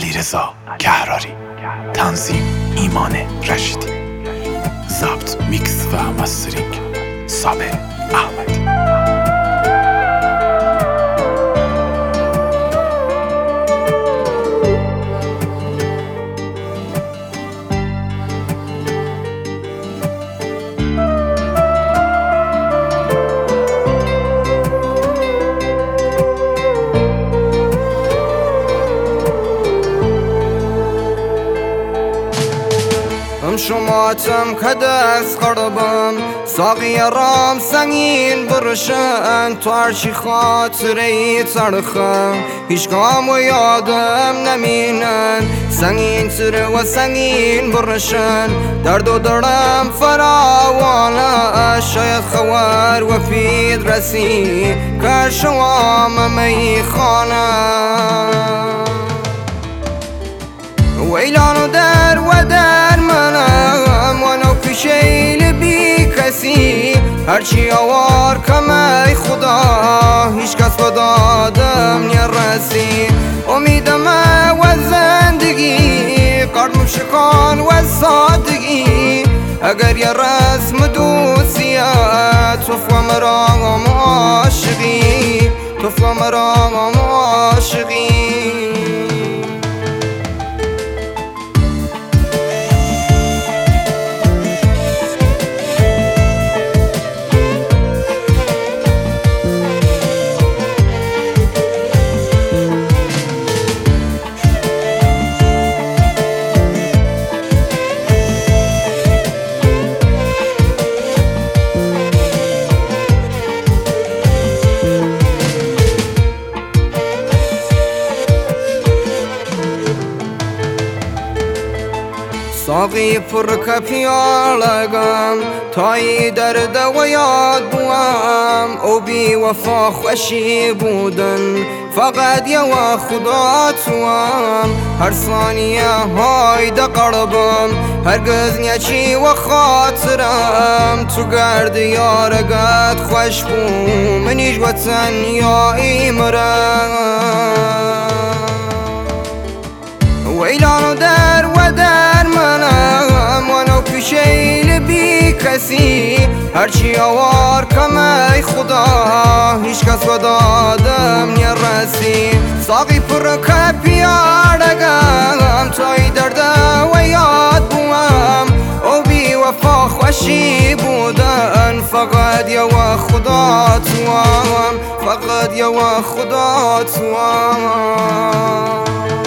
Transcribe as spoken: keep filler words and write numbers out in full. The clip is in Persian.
علیرضا کهراری، تنظیم ایمان رشیدی، ضبط میکس و مسترینگ صابر احمدی. شماتم که دست قربم ساقی رام سنگین برشن تو هرچی خاطره ترخم هیچ کام و یادم نمینن سنگین تره و سنگین برشن درد و درم فراوانه شاید خوار و فید رسی که شوام میخانه ویلان و در و در منم وانو پیشیل بی کسی هرچی آوار کمی خدا هیچ کس با دادم نرسی امیدم و زندگی قرم شکان و سادگی اگر یه رسم دوستیت توفو مرام عاشقی توفو مرام عاشقی ساقی پر کپیالگم تایی درد و یاد بوام او بی وفا خوشی بودن فقط یا و خدا توام هر ثانیه های ده قربم هرگز نیچی و خاطرم تو گرد یارگت خوش بو منیش و تنیایی مرم ویلان و در و در منم وانو پیشیل بی کسی هرچی آوار کمی خدا هیچ کس با دادم نرسی ساقی پر کپیارگم تایی درده و یاد بوام او بی وفا خوشی بودن فقط یا و خدا توام فقط یا و خدا توام